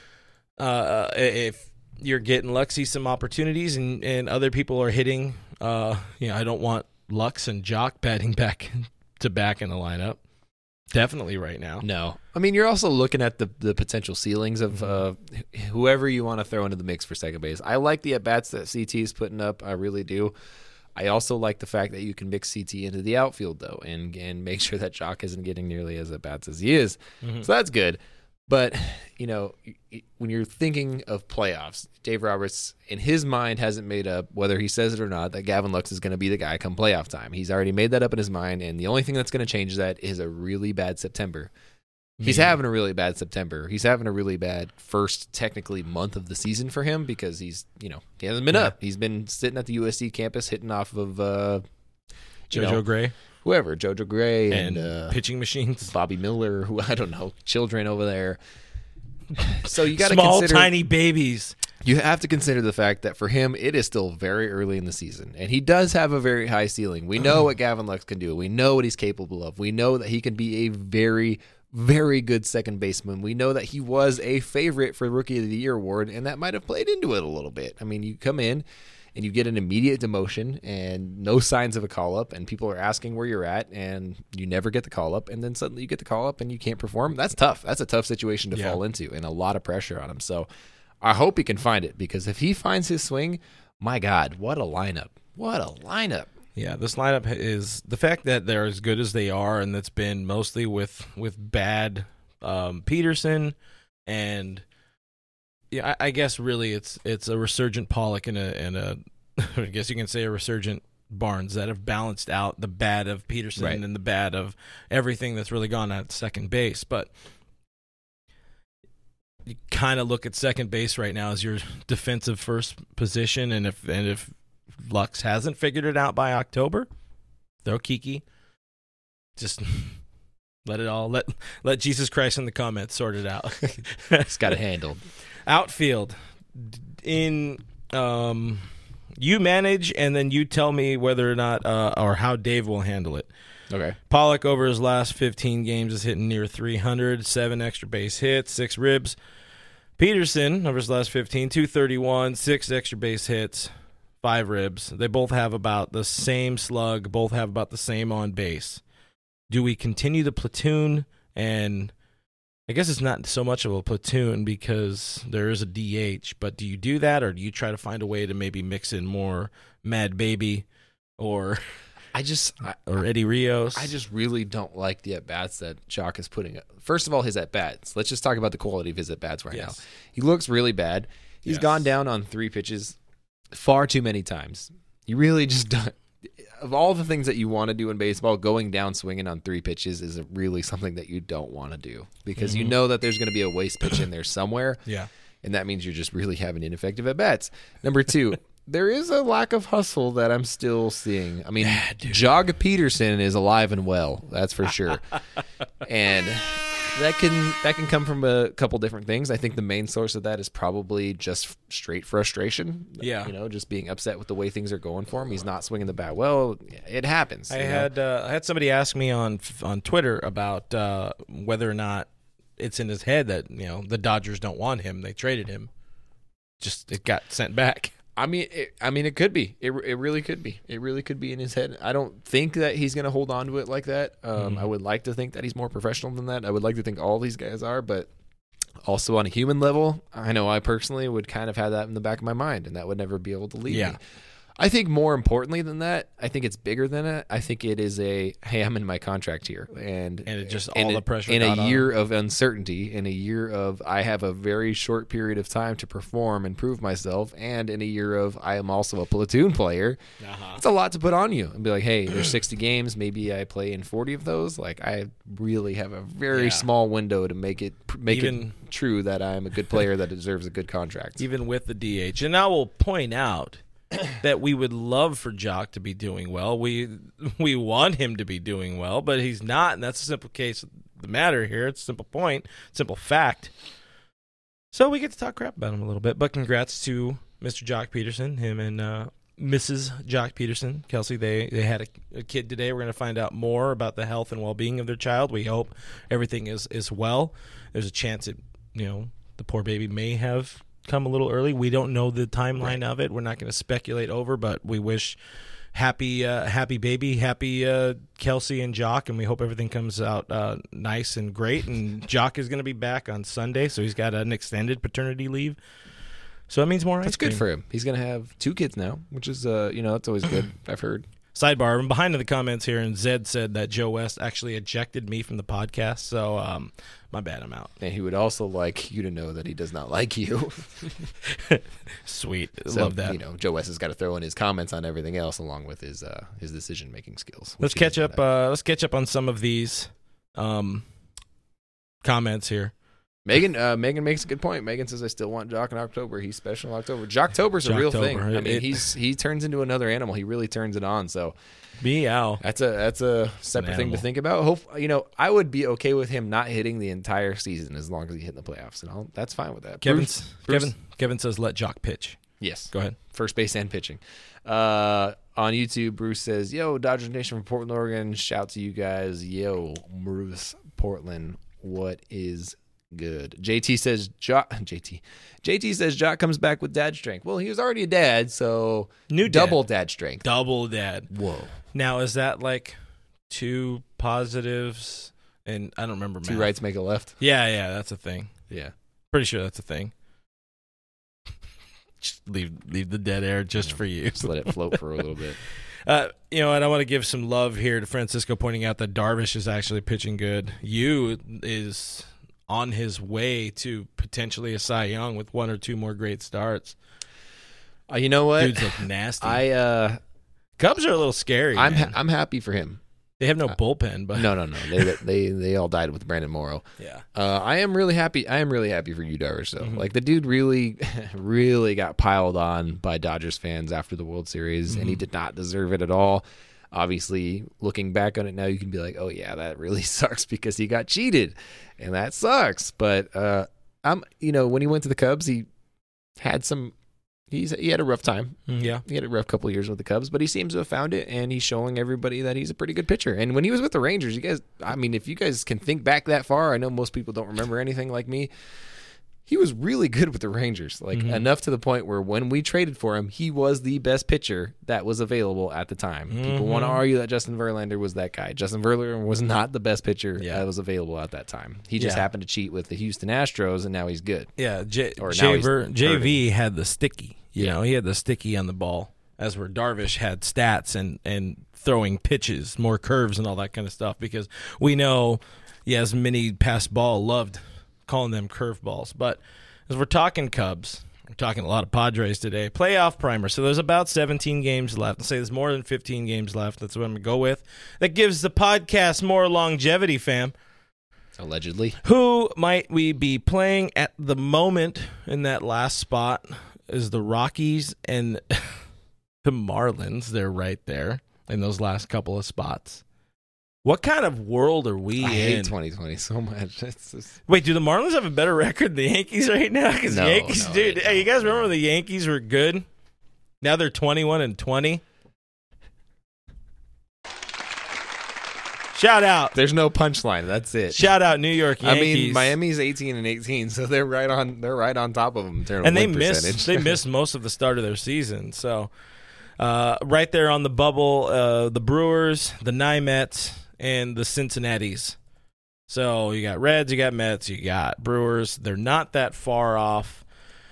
Uh, if you're getting Luxy some opportunities and, and other people are hitting uh, – you know, I don't want Lux and Jock batting back to back in the lineup. Definitely right now. No. I mean, you're also looking at the, the potential ceilings of uh, whoever you want to throw into the mix for second base. I like the at-bats that C T is putting up. I really do. I also like the fact that you can mix C T into the outfield, though, and, and make sure that Jock isn't getting nearly as at-bats as he is. Mm-hmm. So that's good. But, you know, when you're thinking of playoffs, Dave Roberts, in his mind, hasn't made up, whether he says it or not, that Gavin Lux is going to be the guy come playoff time. He's already made that up in his mind, and the only thing that's going to change that is a really bad September. He's yeah. having a really bad September. He's having a really bad first, technically, month of the season for him because he's, you know, he hasn't been yeah. up. He's been sitting at the U S C campus hitting off of uh, JoJo know, Gray. Whoever, JoJo Gray and, and uh, pitching machines, Bobby Miller, who I don't know, children over there. So you got to small, consider, tiny babies. You have to consider the fact that for him, it is still very early in the season, and he does have a very high ceiling. We know what Gavin Lux can do. We know what he's capable of. We know that he can be a very, very good second baseman. We know that he was a favorite for Rookie of the Year award, and that might have played into it a little bit. I mean, you come in and you get an immediate demotion and no signs of a call-up, and people are asking where you're at, and you never get the call-up, and then suddenly you get the call-up and you can't perform. That's tough. That's a tough situation to yeah. fall into, and a lot of pressure on him. So I hope he can find it, because if he finds his swing, my God, what a lineup. What a lineup. Yeah, this lineup is the fact that they're as good as they are, and that's been mostly with, with bad um, Peterson and – yeah, I, I guess really it's it's a resurgent Pollock and a and a I guess you can say a resurgent Barnes that have balanced out the bad of Peterson right. and the bad of everything that's really gone at second base. But you kind of look at second base right now as your defensive first position, and if and if Lux hasn't figured it out by October, throw Kiki. Just let it all let let Jesus Christ in the comments sort it out. It's got it handled. Outfield, in um, you manage, and then you tell me whether or not uh, or how Dave will handle it. Okay. Pollock over his last fifteen games is hitting near three hundred, seven extra base hits, six ribs. Peterson over his last fifteen, two thirty-one, six extra base hits, five ribs. They both have about the same slug. Both have about the same on base. do we continue the platoon? And I guess it's not so much of a platoon because there is a D H, but do you do that, or do you try to find a way to maybe mix in more Mad Baby or I just I, or Eddie Rios? I just really don't like the at-bats that Jock is putting up. First of all, his at-bats. Let's just talk about the quality of his at-bats right Yes. now. He looks really bad. He's Yes. gone down on three pitches far too many times. You really just don't. Of all the things that you want to do in baseball, going down swinging on three pitches is really something that you don't want to do because you know that there's going to be a waste pitch in there somewhere. Yeah. And that means you're just really having ineffective at-bats. Number two, there is a lack of hustle that I'm still seeing. I mean, Jog Peterson is alive and well, that's for sure. And that can that can come from a couple different things. I think the main source of that is probably just straight frustration. Yeah. You know, just being upset with the way things are going for him. He's not swinging the bat well. It happens. I you know? had uh, I had somebody ask me on on Twitter about uh, whether or not it's in his head that, you know, the Dodgers don't want him. They traded him. Just it got sent back. I mean, it, I mean, it could be. It it really could be. It really could be in his head. I don't think that he's going to hold on to it like that. Um, Mm-hmm. I would like to think that he's more professional than that. I would like to think all these guys are, but also on a human level, I know I personally would kind of have that in the back of my mind, and that would never be able to leave Yeah. me. I think more importantly than that, I think it's bigger than it. I think it is a, hey, I'm in my contract here. And, And it just in all a- the pressure in got a on year of uncertainty, in a year of I have a very short period of time to perform and prove myself, and in a year of I am also a platoon player. Uh-huh. It's a lot to put on you and be like, hey, there's sixty games. Maybe I play in forty of those. Like, I really have a very Yeah. small window to make it make Even- it true that I'm a good player that deserves a good contract. Even with the D H. And I will point out that we would love for Jock to be doing well. We we want him to be doing well, but he's not, and that's a simple case of the matter here. It's a simple point, simple fact. So we get to talk crap about him a little bit, but congrats to Mister Jock Peterson, him and uh, Missus Jock Peterson. Kelsey, they, they had a, a kid today. We're going to find out more about the health and well-being of their child. We hope everything is, is well. There's a chance that, you know, the poor baby may have come a little early. We don't know the timeline Right. of it. We're not going to speculate over, but we wish happy uh, happy baby, happy uh, Kelsey and Jock, and we hope everything comes out uh, nice and great. And Jock is going to be back on Sunday, so he's got an extended paternity leave. So that means more ice That's good cream. for him. He's going to have two kids now, which is, uh, you know, that's always good. I've heard. Sidebar, I'm behind in the comments here, and Zed said that Joe West actually ejected me from the podcast, so um, my bad, I'm out. And he would also like you to know that he does not like you. Sweet. So, Love that. You know, Joe West has got to throw in his comments on everything else along with his uh, his decision making skills. Let's which catch is up. what I- Uh, let's catch up on some of these um, comments here. Megan uh, Megan makes a good point. Megan says, "I still want Jock in October. He's special in October. Jocktober's a real thing. Jocktober. I mean, It- he's he turns into another animal. He really turns it on. So Meow. that's a that's a separate thing to animal. think about. Hope you know. I would be okay with him not hitting the entire season as long as he hit in the playoffs, and I'll, that's fine with that. Kevin's, Bruce- Bruce- Kevin Kevin says let Jock pitch. yes, Go ahead. first base and pitching. Uh, on YouTube, Bruce says, "Yo, Dodgers Nation from Portland, Oregon. Shout to you guys. Yo, Bruce, Portland. What is good?" J T says, Jock, J T, J T says Jock comes back with dad strength. Well, he was already a dad, so New dad. double dad strength. Double dad. Whoa, Now, is that like two positives? And I don't remember two math. rights make a left. Yeah, yeah, that's a thing. Yeah, Pretty sure that's a thing. Just leave leave the dead air just for you. just let it float for a little bit. Uh, you know, and I want to give some love here to Francisco pointing out that Darvish is actually pitching good. Yu is on his way to potentially a Cy Young with one or two more great starts. Uh, you know what? Dudes look nasty. I uh, Cubs are a little scary. I'm man. ha- I'm happy for him. They have no bullpen, but No, no, no. They they they all died with Brandon Morrow. yeah, Uh, I am really happy. I am really happy for you, Darvish. Though, Mhm. like the dude really, really got piled on by Dodgers fans after the World Series, and he Mhm. did not deserve it at all. Obviously, looking back on it now, you can be like, "Oh yeah, that really sucks because he got cheated, and that sucks." But uh, I'm, you know, when he went to the Cubs, he had some. He's he had a rough time. Mm, yeah. He had a rough couple of years with the Cubs, but he seems to have found it, and he's showing everybody that he's a pretty good pitcher. And when he was with the Rangers, you guys, I mean, if you guys can think back that far, I know most people don't remember anything like me. he was really good with the Rangers, like Mhm. enough to the point where when we traded for him, he was the best pitcher that was available at the time. People want to Mhm. argue that Justin Verlander was that guy. Justin Verlander was not the best pitcher Yeah. that was available at that time. He just Yeah. happened to cheat with the Houston Astros, and now he's good. Yeah, J- Or now J- he's Ver- hurting. J V had the sticky. You Yeah. know, he had the sticky on the ball, as where Darvish had stats and, and throwing pitches, more curves and all that kind of stuff. Because we know, yes, many past ball loved calling them curveballs. But as we're talking Cubs, we're talking a lot of Padres today. Playoff primer. So there's about seventeen games left. I'll say there's more than fifteen games left. That's what I'm going to go with. That gives the podcast more longevity, fam. Allegedly. Who might we be playing at the moment in that last spot is the Rockies and the Marlins. They're right there in those last couple of spots. What kind of world are we I in? hate twenty twenty so much. It's just, Wait, do the Marlins have a better record than the Yankees right now? Because No, the Yankees, no, dude, they hey, you don't. guys remember when the Yankees were good? Now they're twenty-one and twenty. Shout out. there's no punchline. That's it. Shout out New York I Yankees. mean, Miami's eighteen and eighteen, so they're right on. They're right on top of them. in terms of and they win missed percentage. they missed most of the start of their season. So uh, right there on the bubble, uh, the Brewers, the Mets, and the Cincinnatis. So you got Reds, you got Mets, you got Brewers. They're not that far off.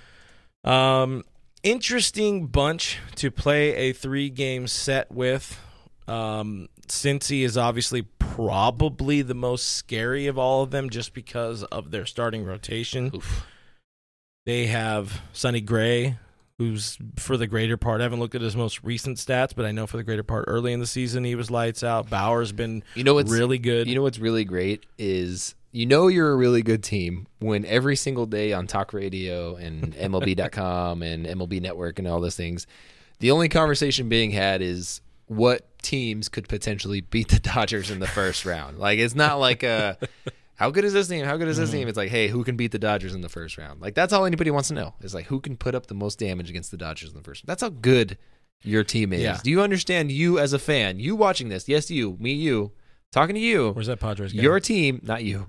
Um, interesting bunch to play a three-game set with. Um, Cincy is obviously probably the most scary of all of them just because of their starting rotation. Oof. They have Sonny Gray, who's for the greater part, I haven't looked at his most recent stats, but I know for the greater part early in the season he was lights out. Bauer's been You know what's really good. You know what's really great is you know you're a really good team when every single day on talk radio and M L B dot com and M L B Network and all those things, the only conversation being had is what teams could potentially beat the Dodgers in the first round. Like it's not like a how good is this team? How good is this team? It's like, hey, who can beat the Dodgers in the first round? Like that's all anybody wants to know. Is like who can put up the most damage against the Dodgers in the first round. That's how good your team is. Yeah. Do you understand, you as a fan, you watching this, yes you, me, you, talking to you, Where's that Padres guy? your team, not you.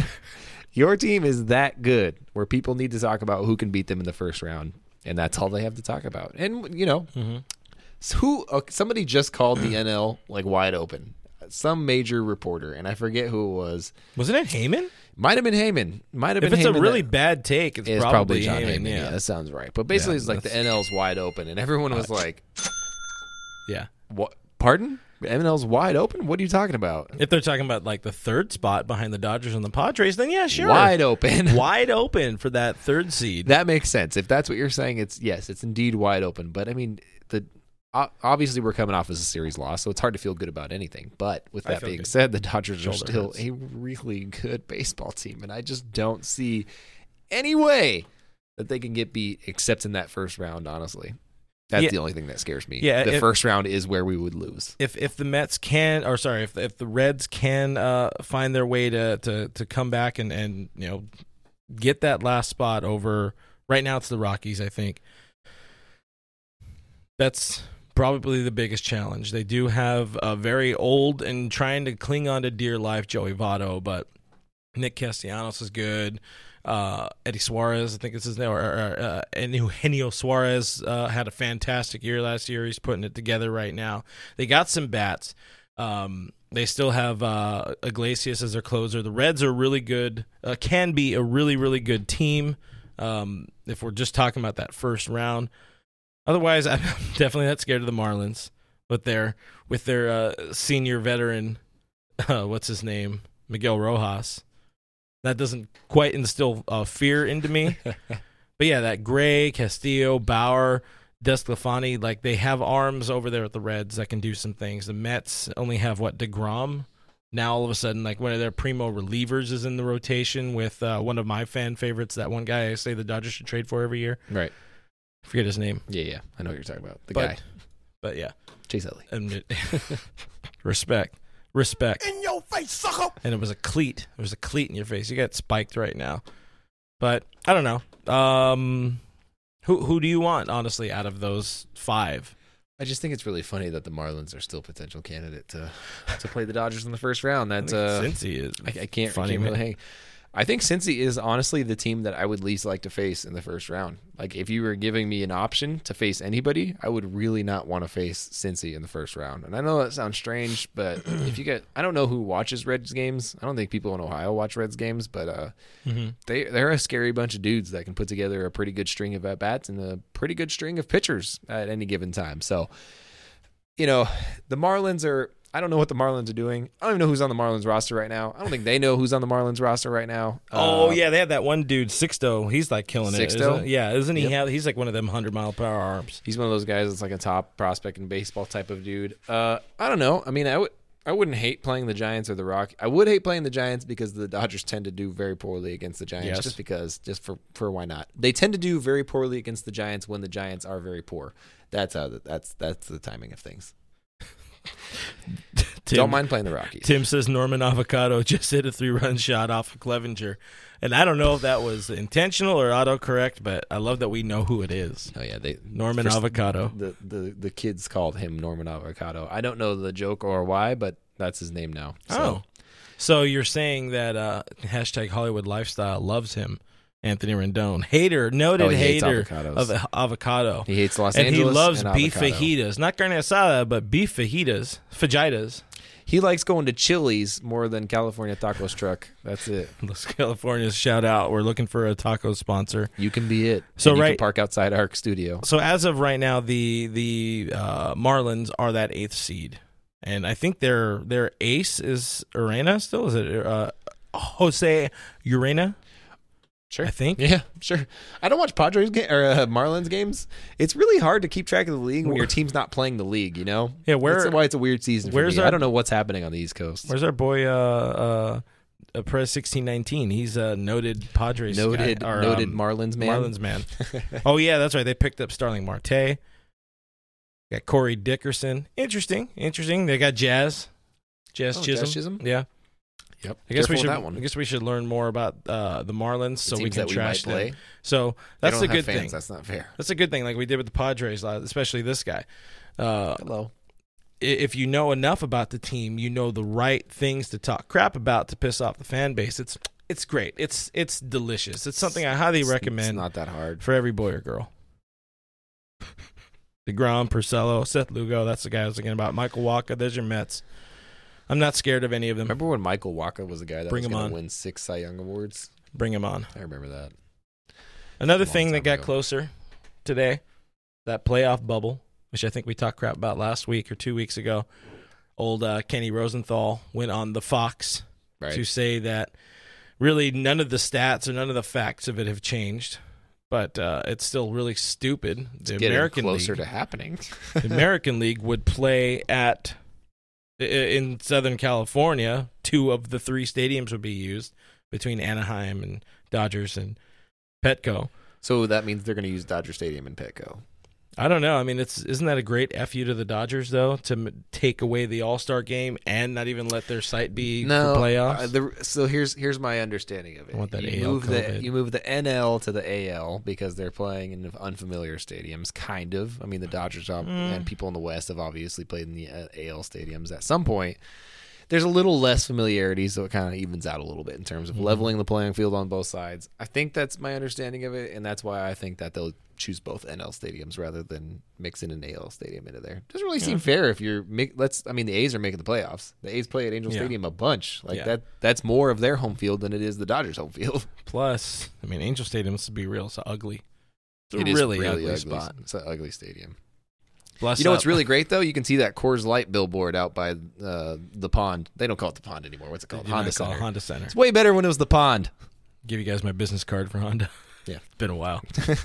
Your team is that good where people need to talk about who can beat them in the first round, and that's all they have to talk about. And you know, Mm-hmm. so who uh, somebody just called the N L like wide open. Some major reporter, and I forget who it was. Wasn't it Heyman? Might have been Heyman. Might have If been it's a Heyman really that- bad take, it's, it's probably, John Heyman. Heyman. Yeah. Yeah. that sounds right. But basically, Yeah, it's like the that's- N L's wide open, and everyone was like, yeah. "What? Pardon? N L's wide open? What are you talking about? If they're talking about like the third spot behind the Dodgers and the Padres, then yeah, sure. Wide open." Wide open for that third seed. That makes sense. If that's what you're saying, it's yes, it's indeed wide open. But I mean, the o- obviously we're coming off as a series loss, so it's hard to feel good about anything. But with I that feel being good. said, the Dodgers are Shoulder still hurts. a really good baseball team, and I just don't see any way that they can get beat except in that first round. Honestly, that's Yeah. the only thing that scares me. Yeah, the if- first round is where we would lose. if if the Mets can, or sorry, if if the Reds can uh, find their way to, to, to come back and, and you know get that last spot over. Right now, it's the Rockies. I think that's probably the biggest challenge. They do have a very old and trying to cling on to dear life Joey Votto, but Nick Castellanos is good. Uh, Eddie Suarez, I think it's his name, or, or uh, and Eugenio Suarez uh, had a fantastic year last year. He's putting it together right now. They got some bats. Um, they still have uh, Iglesias as their closer. The Reds are really good, uh, can be a really, really good team um, if we're just talking about that first round. Otherwise, I'm definitely not scared of the Marlins with their, with their uh, senior veteran, uh, what's his name, Miguel Rojas. That doesn't quite instill uh, fear into me. But yeah, that Gray, Castillo, Bauer, Desclafani, like they have arms over there at the Reds that can do some things. The Mets only have, what, DeGrom? Now all of a sudden, like one of their primo relievers is in the rotation with uh, one of my fan favorites, that one guy I say the Dodgers should trade for every year. Right. I forget his name. Yeah, yeah. I know what you're talking about. The But, guy, but yeah. Chase Utley. And it- respect. Respect. In your face, sucker! And it was a cleat. There was a cleat in your face. You got spiked right now. But I don't know. Um, who who do you want, honestly, out of those five? I just think it's really funny that the Marlins are still a potential candidate to to play the Dodgers in the first round. That's uh, Cincy is I, I can't, funny, I can't really man. hang. I think Cincy is honestly the team that I would least like to face in the first round. Like, if you were giving me an option to face anybody, I would really not want to face Cincy in the first round. And I know that sounds strange, but if you get, I don't know who watches Reds games. I don't think people in Ohio watch Reds games, but uh, mm-hmm. they they're a scary bunch of dudes that can put together a pretty good string of at bats and a pretty good string of pitchers at any given time. So, you know, the Marlins are. I don't know what the Marlins are doing. I don't even know who's on the Marlins roster right now. I don't think they know who's on the Marlins roster right now. Oh, uh, yeah, they have that one dude, Sixto. He's like killing Sixto? it. Isn't, yeah, isn't he? Yep. Have, he's like one of them hundred mile per hour arms. He's one of those guys that's like a top prospect in baseball type of dude. Uh, I don't know. I mean, I would. I wouldn't hate playing the Giants or the Rock. I would hate playing the Giants because the Dodgers tend to do very poorly against the Giants. Yes. Just because, just for, for why not? They tend to do very poorly against the Giants when the Giants are very poor. That's how. The, that's that's the timing of things. Tim, Don't mind playing the Rockies. Tim says Norman Avocado just hit a three-run shot off of Clevenger. And I don't know if that was intentional or autocorrect, but I love that we know who it is. Oh, yeah. they Norman first, Avocado. The, the, the kids called him Norman Avocado. I don't know the joke or why, but that's his name now. So. Oh. So you're saying that uh, hashtag Hollywood Lifestyle loves him. Anthony Rendon, hater, noted oh, he hater avocados. of avocado. He hates Los and Angeles, he loves and beef avocado. fajitas, not carne asada, but beef fajitas, fajitas. He likes going to Chili's more than California Tacos Truck. That's it. Los Californias, shout out. We're looking for a taco sponsor. You can be it. So and you right, can park outside our studio. So as of right now, the the uh, Marlins are that eighth seed, and I think their their ace is Urena. Still, is it uh, Jose Urena? Sure. I think. Yeah, sure. I don't watch Padres ga- or uh, Marlins games. It's really hard to keep track of the league when your team's not playing the league, you know? Yeah, where That's why it's a weird season for where's me. our, I don't know what's happening on the East Coast. Where's our boy uh uh Perez sixteen nineteen? He's a noted Padres noted guy, or, noted um, Marlins man. Marlins man. Oh yeah, that's right. They picked up Starling Marte. Got Corey Dickerson. Interesting. Interesting. They got Jazz. Jazz Oh, Chisholm. Jazz Chisholm? Yeah. Yep. I guess Careful we should. with that one. I guess we should learn more about uh, the Marlins so we teams can that we trash might play. them. So They that's don't a good have fans. thing. That's not fair. That's a good thing, like we did with the Padres, especially this guy. Uh, Hello. If you know enough about the team, you know the right things to talk crap about to piss off the fan base. It's it's great. It's it's delicious. It's something I highly It's, recommend. It's not that hard for every boy or girl. DeGrom, Porcello, Seth Lugo. That's the guy I was thinking about. Michael Wacha. There's your Mets. I'm not scared of any of them. Remember when Michael Wacha was the guy that Bring was him going on. to win six Cy Young awards? Bring him on. I remember that. Another Long thing that time got ago. closer today, that playoff bubble, which I think we talked crap about last week or two weeks ago. Old uh, Kenny Rosenthal went on the Fox Right. to say that really none of the stats or none of the facts of it have changed, but uh, it's still really stupid. It's The getting American closer League, to happening. the American League would play at i- in Southern California. Two of the three stadiums would be used between Anaheim and Dodgers and Petco. So that means they're going to use Dodger Stadium in Petco. I don't know. I mean, it's isn't that a great F you to the Dodgers though to m- take away the All Star game and not even let their site be No, for playoffs? uh, the, so here's here's my understanding of it. I want that you A L move the COVID. you move the N L to the A L because they're playing in unfamiliar stadiums. Kind of. I mean, the Dodgers ob- Mm. and people in the West have obviously played in the uh, A L stadiums at some point. There's a little less familiarity, so it kind of evens out a little bit in terms of Mhm. leveling the playing field on both sides. I think that's my understanding of it, and that's why I think that they'll choose both N L stadiums rather than mixing an A L stadium into there. Doesn't really seem Yeah. fair if you're make, let's. I mean, the A's are making the playoffs. The A's play at Angel Yeah. Stadium a bunch. Like Yeah. that. That's more of their home field than it is the Dodgers' home field. Plus, I mean, Angel Stadium, to be real, it's ugly. It's a It is really, ugly, spot. It's an ugly stadium. Bless You know up. what's really great though? You can see that Coors Light billboard out by uh, the pond. They don't call it the pond anymore. What's it called? You might Honda call it Center. Honda Center. It's way better when it was the pond. Give you guys my business card for Honda. Yeah. It's been a while.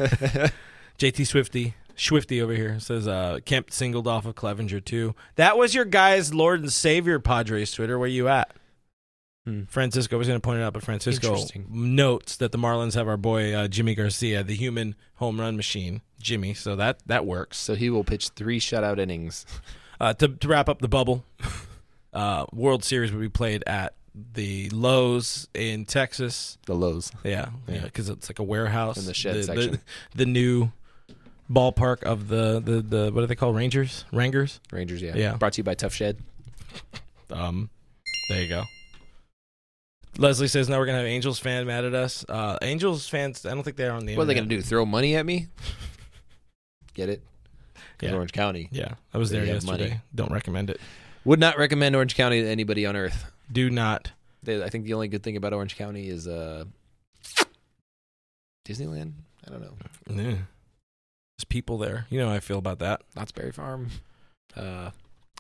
J T Swifty, Swifty over here says uh, Kemp singled off of Clevenger too. That was your guy's Lord and Savior Padres Twitter. Where you at? Hmm. Francisco was going to point it out, but Francisco Interesting. notes that the Marlins have our boy uh, Jimmy Garcia, the human home run machine, Jimmy. So that that works. So he will pitch three shutout innings. Uh, to to wrap up the bubble, uh, World Series will be played at the Lowe's in Texas. The Lows. Yeah, yeah, because it's like a warehouse In the shed the, section. The, the new ballpark of the, the, the what are they called? Rangers, Rangers. Rangers, yeah. Yeah. Brought to you by Tough Shed. Um, there you go. Leslie says, now we're going to have Angels fan mad at us. Uh, Angels fans, I don't think they're on the What are they internet. going to do? Throw money at me? Get it? 'Cause Yeah. Orange County. Yeah, I was They there have yesterday. money. Don't recommend it. Would not recommend Orange County to anybody on earth. Do not. They, I think the only good thing about Orange County is uh, Disneyland. I don't know. Yeah. There's people there. You know how I feel about that. Knott's Berry Farm. Uh,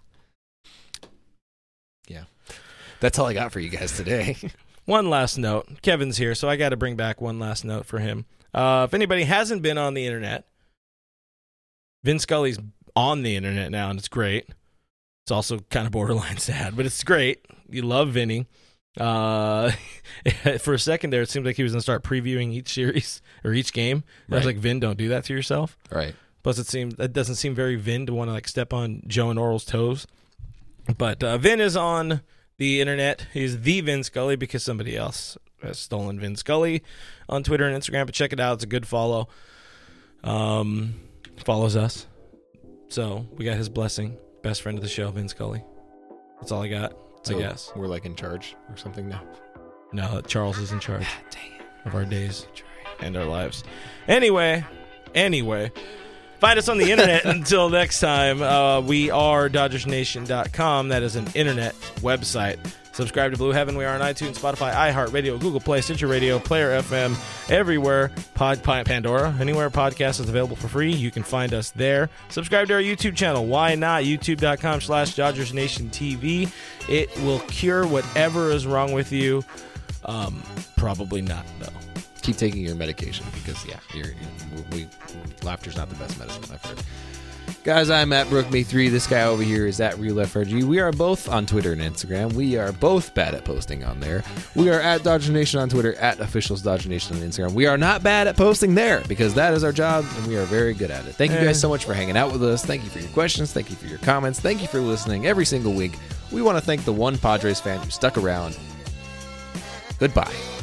yeah. That's all I got for you guys today. One last note. Kevin's here, so I got to bring back one last note for him. Uh, if anybody hasn't been on the internet, Vin Scully's on the internet now, and it's great. It's also kind of borderline sad, but it's great. You love Vinny. Uh, for a second there, it seemed like he was going to start previewing each series or each game. I was Right. like, Vin, don't do that to yourself. Right. Plus, it seems that doesn't seem very Vin to want to like step on Joe and Oral's toes. But uh, Vin is on the internet. He's the Vin Scully because somebody else has stolen Vin Scully on Twitter and Instagram. But check it out; it's a good follow. Um, follows us, so we got his blessing. Best friend of the show, Vin Scully. That's all I got. So I guess. we're like in charge or something now. No, Charles is in charge Dang it. of our days and our lives. Anyway, anyway, find us on the internet. Until next time, uh, we are Dodgers Nation dot com. That is an internet website. Subscribe to Blue Heaven. We are on iTunes, Spotify, iHeartRadio, Google Play, Stitcher Radio, Player F M, everywhere. Pod, Pandora, anywhere podcast is available for free. You can find us there. Subscribe to our YouTube channel. Why not? YouTube dot com slash Dodgers Nation T V. It will cure whatever is wrong with you. Um, probably not, though. Keep taking your medication because, yeah, you're, you're, we, laughter's not the best medicine I've heard. Guys, I'm at Brooke Me three. This guy over here is at Real F R G. We are both on Twitter and Instagram. We are both bad at posting on there. We are at Dodger Nation on Twitter, at Officials Dodger Nation on Instagram. We are not bad at posting there because that is our job and we are very good at it. Thank you Eh. guys so much for hanging out with us. Thank you for your questions. Thank you for your comments. Thank you for listening every single week. We want to thank the one Padres fan who stuck around. Goodbye.